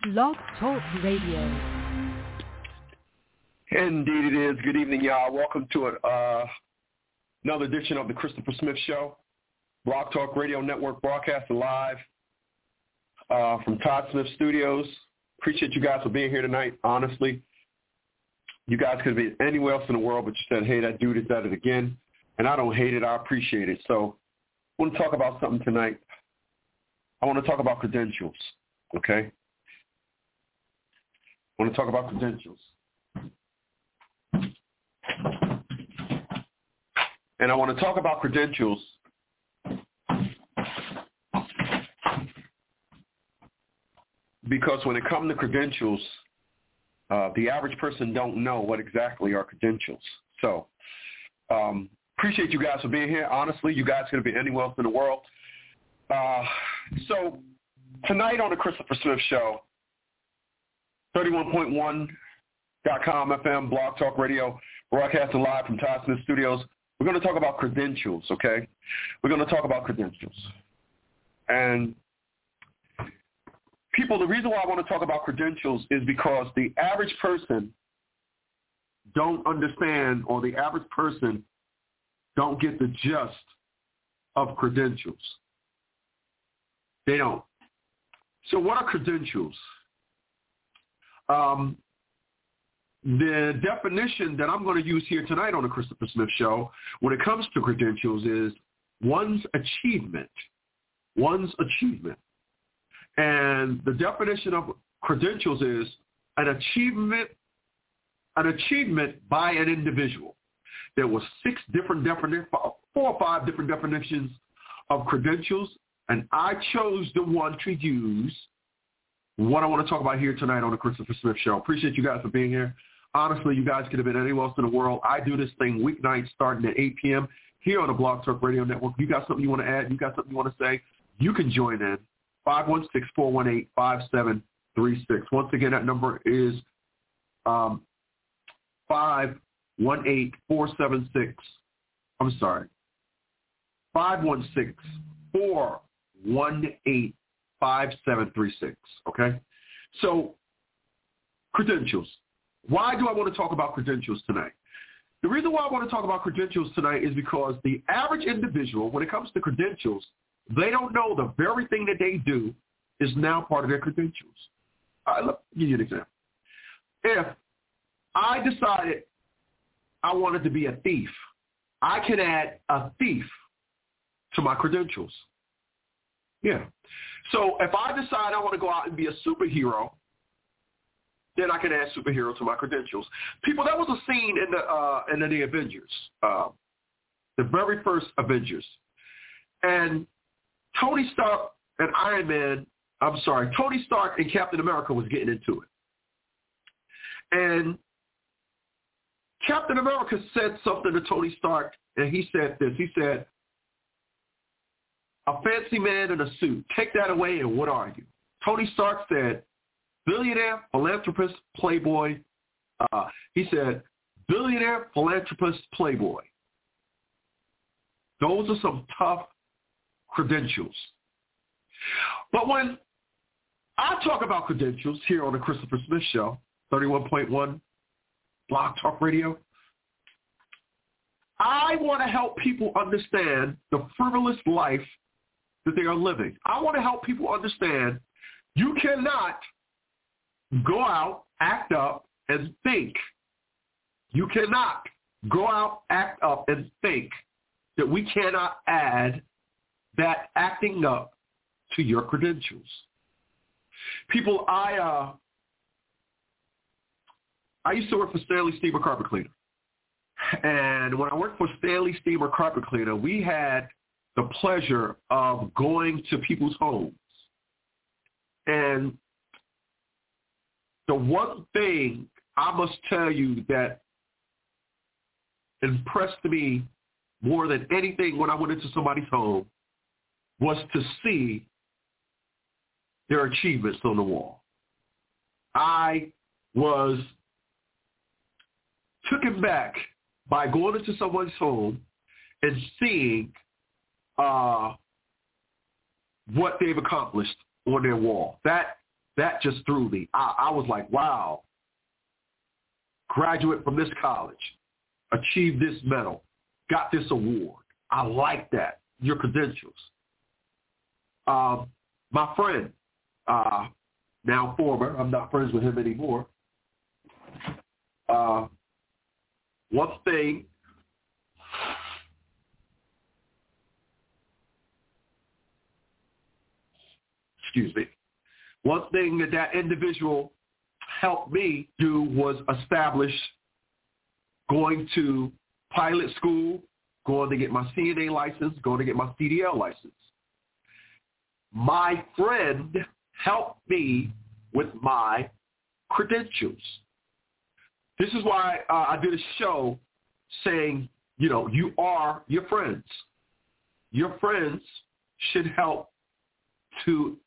Blog Talk Radio. Indeed it is. Good evening, y'all. Welcome to another edition of the Christopher Smith Show. Blog Talk Radio Network broadcasting live from Todd Smith Studios. Appreciate you guys for being here tonight, honestly. You guys could be anywhere else in the world, but you said, hey, that dude is at it again. And I don't hate it. I appreciate it. So I want to talk about something tonight. I want to talk about credentials, okay? I want to talk about credentials. And I want to talk about credentials because when it comes to credentials, the average person don't know what exactly are credentials. So appreciate you guys for being here. Honestly, you guys could be anywhere else in the world. So tonight on the Christopher Smith Show, 31.1.com FM, Blog Talk Radio, broadcasting live from Todd Smith Studios. We're going to talk about credentials, okay? We're going to talk about credentials. And people, the reason why I want to talk about credentials is because the average person don't understand, or the average person don't get the gist of credentials. They don't. So what are credentials? The definition that I'm going to use here tonight on the Christopher Smith Show when it comes to credentials is one's achievement. One's achievement. And the definition of credentials is an achievement by an individual. There were 4 or 5 different definitions of credentials, and I chose the one to use what I want to talk about here tonight on the Christopher Smith Show. Appreciate you guys for being here. Honestly, you guys could have been anywhere else in the world. I do this thing weeknights starting at 8 p.m. here on the Blog Talk Radio Network. You got something you want to add? You got something you want to say? You can join in. 516-418-5736. Once again, that number is 516-418-5736. Okay? So, credentials. Why do I want to talk about credentials tonight? The reason why I want to talk about credentials tonight is because the average individual, when it comes to credentials, they don't know the very thing that they do is now part of their credentials. Let me give you an example. If I decided I wanted to be a thief, I can add a thief to my credentials. Yeah. So if I decide I want to go out and be a superhero, then I can add superhero to my credentials. People, that was a scene in the Avengers, the very first Avengers. And Tony Stark and Captain America was getting into it. And Captain America said something to Tony Stark, and he said this. He said, "A fancy man in a suit. Take that away, and what are you?" Tony Stark said, "Billionaire, philanthropist, playboy." He said, "Billionaire, philanthropist, playboy." Those are some tough credentials. But when I talk about credentials here on the Christopher Smith Show, 31.1 Blog Talk Radio, I want to help people understand the frivolous life that they are living. I want to help people understand you cannot go out, act up, and think. You cannot go out, act up, and think that we cannot add that acting up to your credentials. People, I used to work for Stanley Steamer Carpet Cleaner. And when I worked for Stanley Steamer Carpet Cleaner, we had the pleasure of going to people's homes. And the one thing I must tell you that impressed me more than anything when I went into somebody's home was to see their achievements on the wall. I was taken back by going into someone's home and seeing what they've accomplished on their wall. That that just threw me. I was like, wow, graduate from this college, achieved this medal, got this award. I like that, your credentials. My friend, now former, I'm not friends with him anymore. One thing, one thing that individual helped me do was establish going to pilot school, going to get my CNA license, going to get my CDL license. My friend helped me with my credentials. This is why I did a show saying, you are your friends. Your friends should help to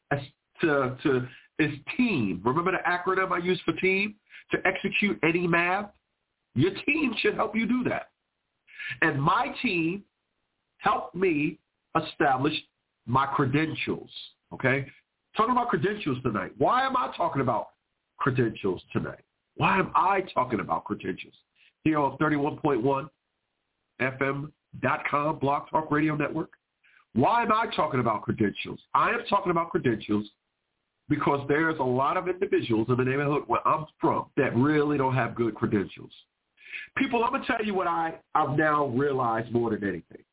is team. Remember the acronym I use for team? To execute any math? Your team should help you do that. And my team helped me establish my credentials, okay? Talking about credentials tonight. Why am I talking about credentials tonight? Why am I talking about credentials? Here on 31.1 FM.com, Blog Talk Radio Network. Why am I talking about credentials? I am talking about credentials because there's a lot of individuals in the neighborhood where I'm from that really don't have good credentials. People, I'm going to tell you what I've now realized more than anything.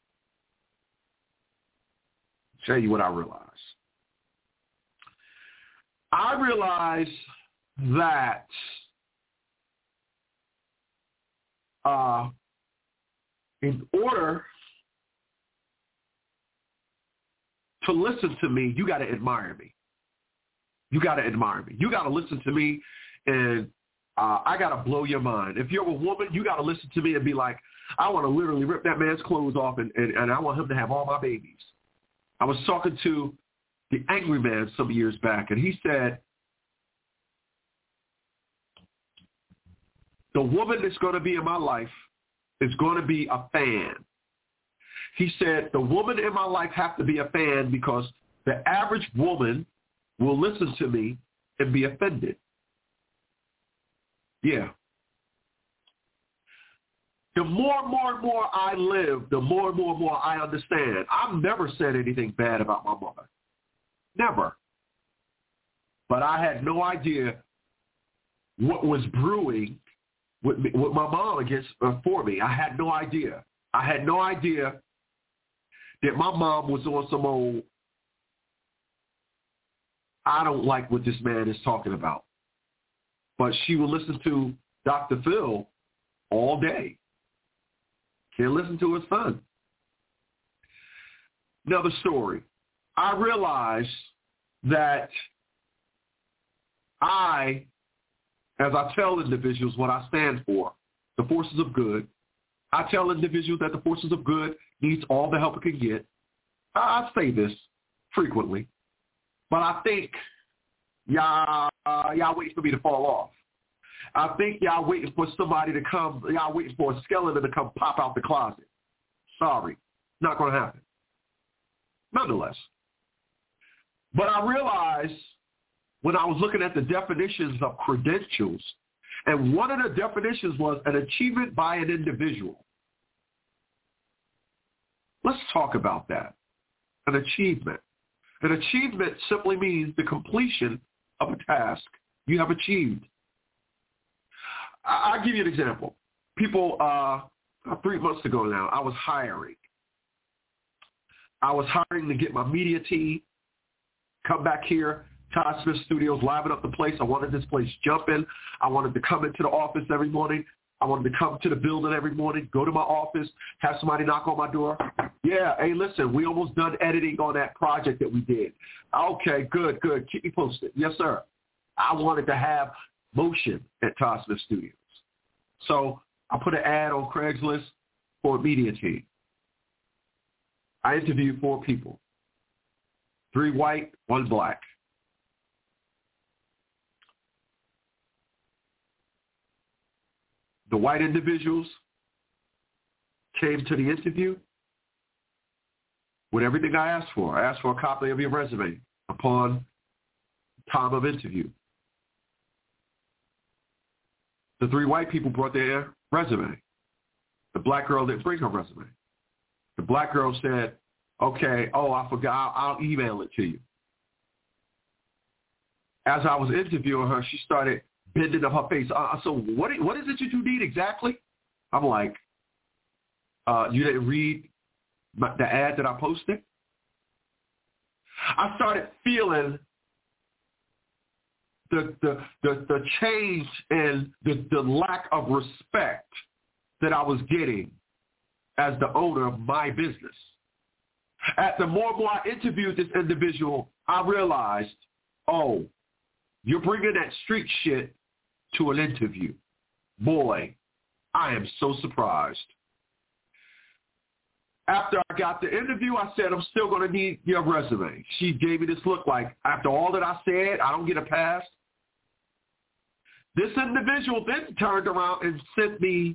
Tell you what I realized. I realized that in order to listen to me, you got to admire me. You got to admire me. You got to listen to me, and I got to blow your mind. If you're a woman, you got to listen to me and be like, I want to literally rip that man's clothes off, and I want him to have all my babies. I was talking to the Angry Man some years back, and he said, the woman that's going to be in my life is going to be a fan. He said, the woman in my life has to be a fan because the average woman will listen to me and be offended. Yeah. The more and more I live, the more and more I understand. I've never said anything bad about my mother. Never. But I had no idea what was brewing with my mom for me. I had no idea. I had no idea that my mom was on some old, I don't like what this man is talking about. But she would listen to Dr. Phil all day. Can't listen to her son. Another story. I realized that as I tell individuals what I stand for, the forces of good, I tell individuals that the forces of good needs all the help it can get. I say this frequently, but I think y'all waiting for me to fall off. I think y'all waiting for somebody to come, y'all waiting for a skeleton to come pop out the closet. Sorry, not going to happen. Nonetheless. But I realized when I was looking at the definitions of credentials, and one of the definitions was an achievement by an individual. Let's talk about that. An achievement. An achievement simply means the completion of a task you have achieved. I'll give you an example. People, 3 months ago now, I was hiring. To get my media team, come back here, Todd Smith Studios, liven up the place. I wanted this place jumping. I wanted to come into the office every morning. I wanted to come to the building every morning, go to my office, have somebody knock on my door. Yeah, hey, listen, we almost done editing on that project that we did. Okay, good. Keep me posted. Yes, sir. I wanted to have motion at Todd Smith Studios. So I put an ad on Craigslist for a media team. I interviewed 4 people, 3 white, 1 black. The white individuals came to the interview with everything I asked for. I asked for a copy of your resume. Upon time of interview. The 3 white people brought their resume. The black girl didn't bring her resume. The black girl said, okay, I forgot, I'll email it to you. As I was interviewing her, she started bending up her face. So what is it you need exactly? I'm like, you didn't read the ad that I posted? I started feeling the change and the lack of respect that I was getting as the owner of my business. The more and more I interviewed this individual, I realized, you're bringing that street shit to an interview. Boy, I am so surprised. After I got the interview, I said, I'm still going to need your resume. She gave me this look like, after all that I said, I don't get a pass. This individual then turned around and sent me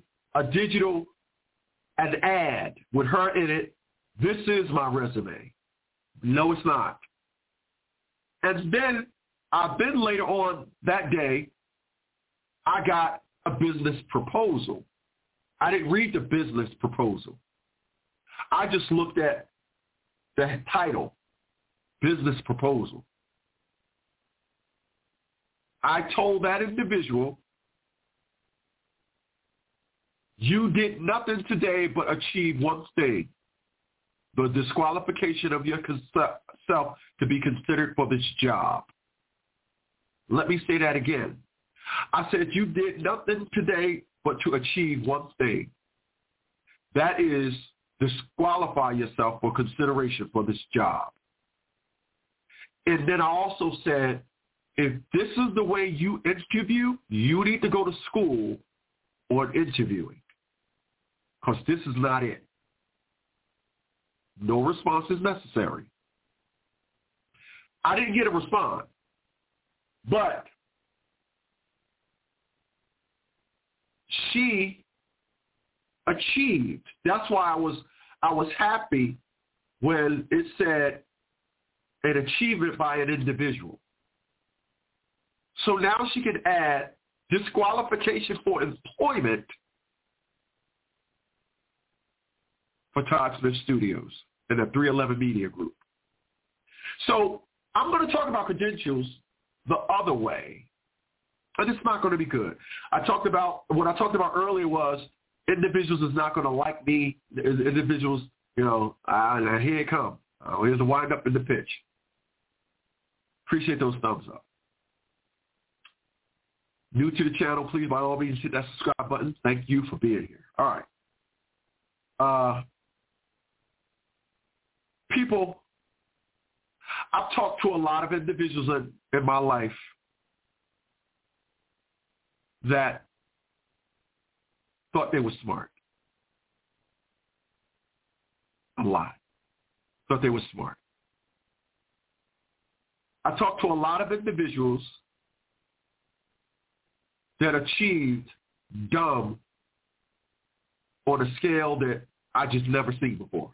an ad with her in it. This is my resume. No, it's not. And then later on that day, I got a business proposal. I didn't read the business proposal. I just looked at the title, business proposal. I told that individual, you did nothing today but achieve one thing, the disqualification of yourself to be considered for this job. Let me say that again. I said you did nothing today but to achieve one thing. That is disqualify yourself for consideration for this job. And then I also said, if this is the way you interview, you need to go to school on interviewing, because this is not it. No response is necessary. I didn't get a response, but she achieved. That's why I was happy when it said an achievement by an individual. So now she can add disqualification for employment for Todd Smith Studios and the 311 Media Group. So I'm going to talk about credentials the other way. And it's not going to be good. What I talked about earlier was individuals is not going to like me. Individuals, here it come. Here's the wind up in the pitch. Appreciate those thumbs up. New to the channel, please, by all means, hit that subscribe button. Thank you for being here. All right. People, I've talked to a lot of individuals in my life that thought they were smart. A lot. Thought they were smart. I talked to a lot of individuals that achieved dumb on a scale that I just never seen before.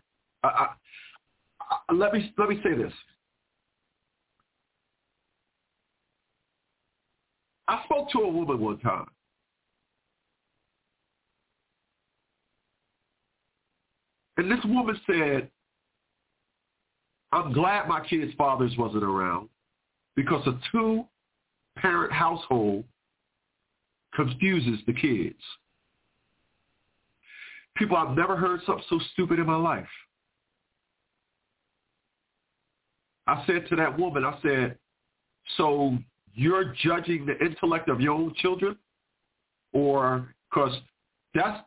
Let me say this. I spoke to a woman one time. And this woman said, I'm glad my kids' fathers wasn't around because a 2-parent household confuses the kids. People, I've never heard something so stupid in my life. I said to that woman, I said, so you're judging the intellect of your own children? Or, because that's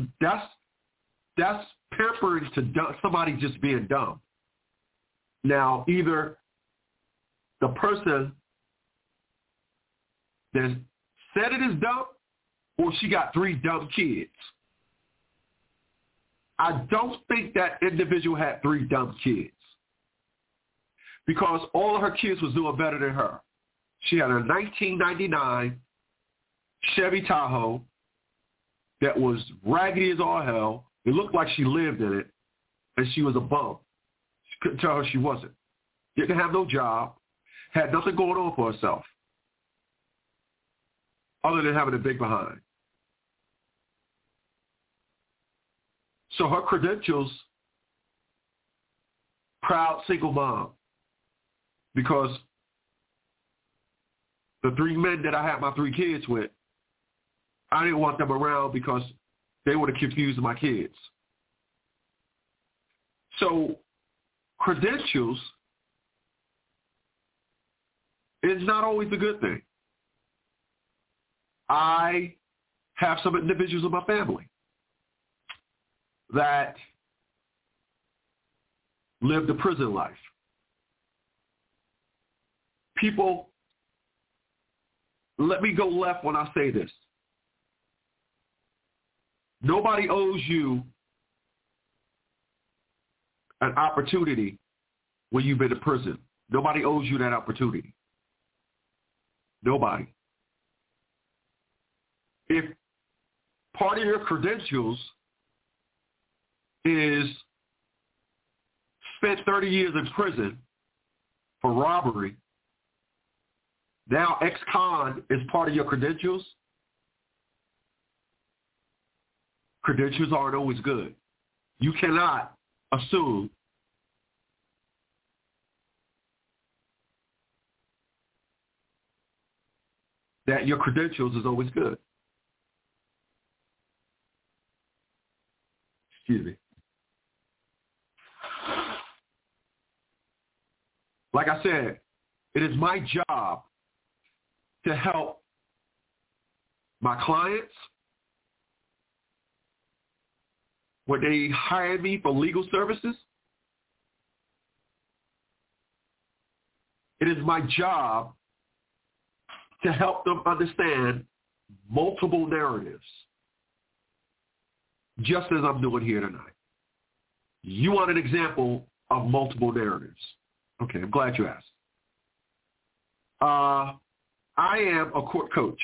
pampering to somebody just being dumb. Now, either the person that said it is dumb, or she got 3 dumb kids. I don't think that individual had 3 dumb kids, because all of her kids was doing better than her. She had a 1999 Chevy Tahoe that was raggedy as all hell. It looked like she lived in it, and she was a bum. She couldn't tell her she wasn't. Didn't have no job. had nothing going on for herself other than having a big behind. So her credentials, proud single mom, because the 3 men that I had my 3 kids with, I didn't want them around because they would have confused my kids. So credentials is not always a good thing. I have some individuals in my family that lived a prison life. People, let me go left when I say this. Nobody owes you an opportunity when you've been in prison. Nobody owes you that opportunity. Nobody. If part of your credentials is spent 30 years in prison for robbery, now ex-con is part of your credentials, credentials aren't always good. You cannot assume that your credentials is always good. Excuse me. Like I said, it is my job to help my clients when they hire me for legal services. It is my job to help them understand multiple narratives, just as I'm doing here tonight. You want an example of multiple narratives? Okay, I'm glad you asked. I am a court coach.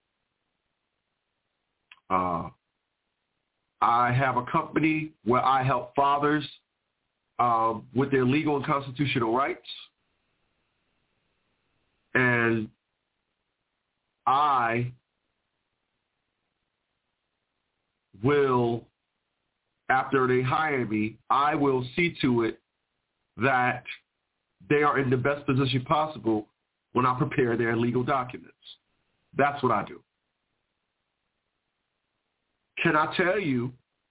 I have a company where I help fathers with their legal and constitutional rights. And I will, after they hire me, I will see to it that they are in the best position possible when I prepare their legal documents. That's what I do. Can I tell you,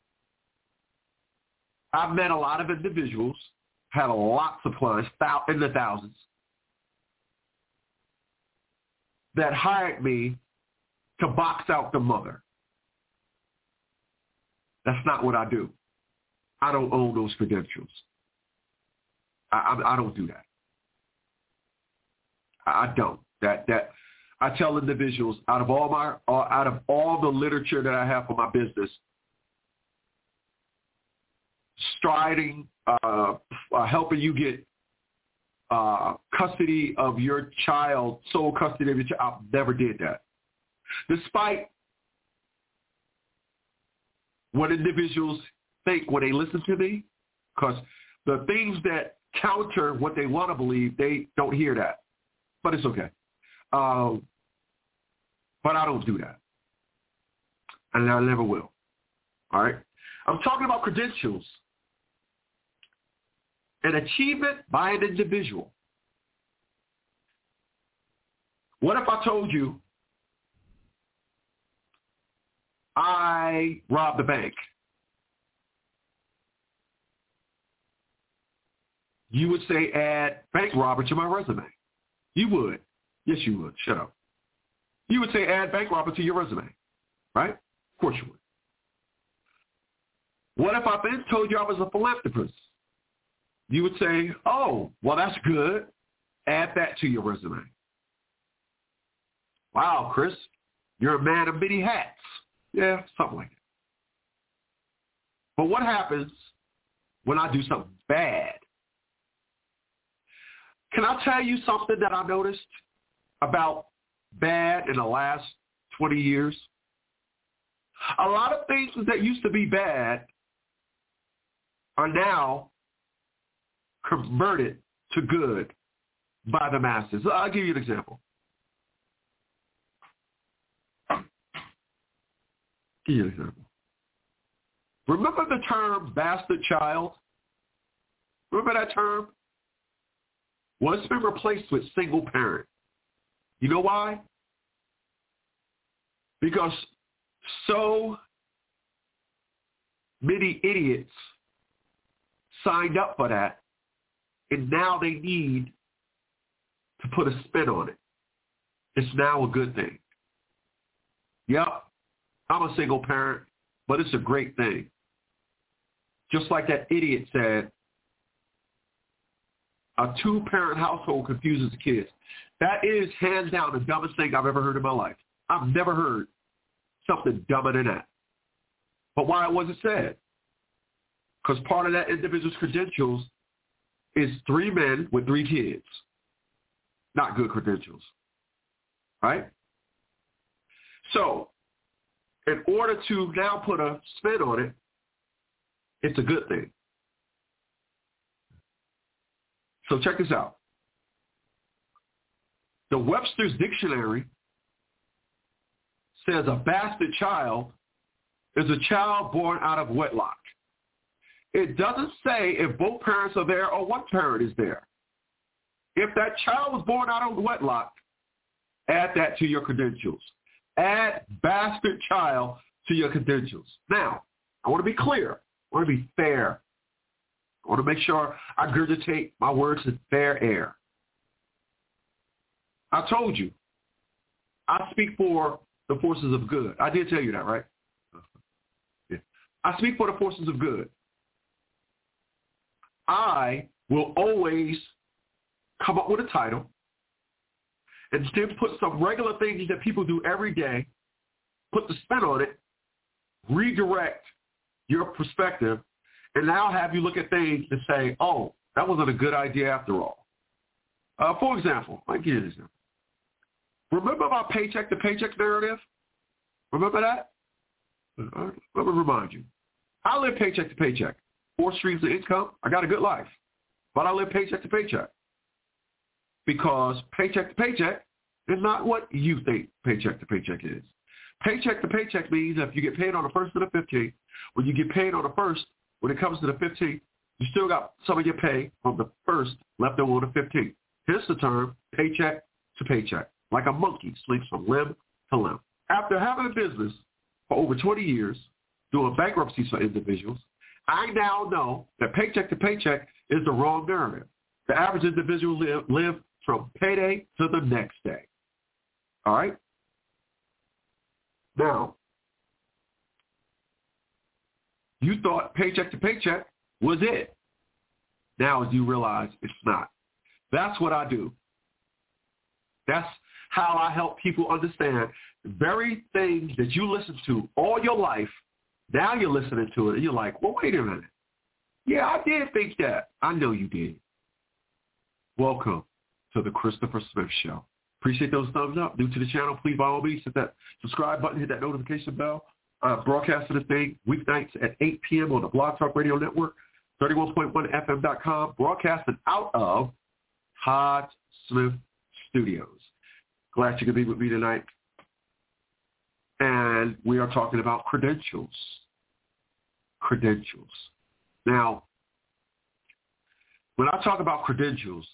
I've met a lot of individuals, had lots of clients, in the thousands, that hired me to box out the mother. That's not what I do. I don't own those credentials. I don't do that. I don't. That I tell individuals out of all the literature that I have for my business, striding, helping you get custody of your child, sole custody of your child, I never did that. Despite what individuals think when they listen to me, because the things that counter what they want to believe, they don't hear that. But it's okay. But I don't do that. And I never will. All right? I'm talking about credentials. An achievement by an individual. What if I told you I robbed a bank? You would say add bank robber to my resume. You would. Yes, you would. Shut up. You would say add bank robber to your resume, right? Of course you would. What if I then told you I was a philanthropist? You would say, oh, well, that's good. Add that to your resume. Wow, Chris, you're a man of many hats. Yeah, something like that. But what happens when I do something bad? Can I tell you something that I noticed about bad in the last 20 years? A lot of things that used to be bad are now converted to good by the masses. I'll give you an example. Remember the term bastard child? Remember that term? Well, it's been replaced with single parent. You know why? Because so many idiots signed up for that, and now they need to put a spin on it. It's now a good thing. Yep, I'm a single parent, but it's a great thing. Just like that idiot said, a two-parent household confuses the kids. That is hands down the dumbest thing I've ever heard in my life. I've never heard something dumber than that. But why was it said? Because part of that individual's credentials is 3 men with 3 kids. Not good credentials. Right? So, in order to now put a spin on it, it's a good thing. So check this out. The Webster's Dictionary says a bastard child is a child born out of wedlock. It doesn't say if both parents are there or one parent is there. If that child was born out of wedlock, add that to your credentials. Add bastard child to your credentials. Now, I want to be clear. I want to be fair. I want to make sure I regurgitate my words in fair air. I told you, I speak for the forces of good. I did tell you that, right? Yeah. I speak for the forces of good. I will always come up with a title and then put some regular things that people do every day, put the spin on it, redirect your perspective, and now have you look at things and say, oh, that wasn't a good idea after all. For example, I'll give you an example. Remember my paycheck to paycheck narrative? Remember that? Let me remind you. I live paycheck to paycheck. 4 streams of income. I got a good life. But I live paycheck to paycheck. Because paycheck to paycheck is not what you think paycheck to paycheck is. Paycheck to paycheck means if you get paid on the 1st and the 15th, when you get paid on the 1st, when it comes to the 15th, you still got some of your pay from the 1st left over on the 15th. Hence the term paycheck to paycheck, like a monkey sleeps from limb to limb. After having a business for over 20 years, doing bankruptcies for individuals, I now know that paycheck to paycheck is the wrong narrative. The average individual live from payday to the next day. All right? Now, you thought paycheck to paycheck was it. Now you realize it's not. That's what I do. That's how I help people understand the very things that you listen to all your life. Now you're listening to it and you're like, well, wait a minute. Yeah, I did think that. I know you did. Welcome to the Christopher Smith Show. Appreciate those thumbs up. New to the channel, please by all means hit that subscribe button, hit that notification bell. Broadcasting the thing weeknights at 8 p.m. on the Blog Talk Radio Network, 31.1fm.com, broadcasting out of Todd Smith Studios. Glad you could be with me tonight. And we are talking about credentials. Credentials. Now, when I talk about credentials,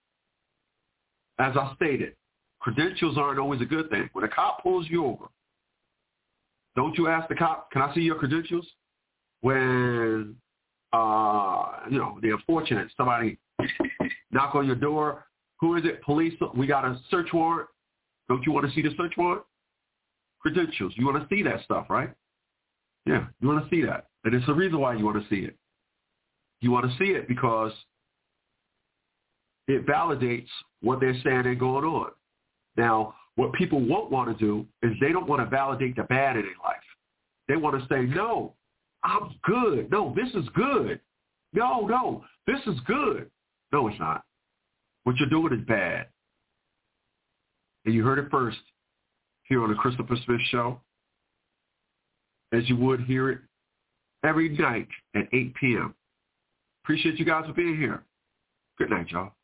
as I stated, credentials aren't always a good thing. When a cop pulls you over, don't you ask the cop, can I see your credentials? When, the unfortunate, somebody knock on your door, who is it? Police, we got a search warrant. Don't you want to see the search warrant? Credentials. You want to see that stuff, right? Yeah, you want to see that. And it's the reason why you want to see it. You want to see it because it validates what they're saying and going on. Now, what people won't want to do is they don't want to validate the bad in their life. They want to say, no, I'm good. No, this is good. No, this is good. No, it's not. What you're doing is bad. And you heard it first here on the Christopher Smith Show, as you would hear it every night at 8 p.m. Appreciate you guys for being here. Good night, y'all.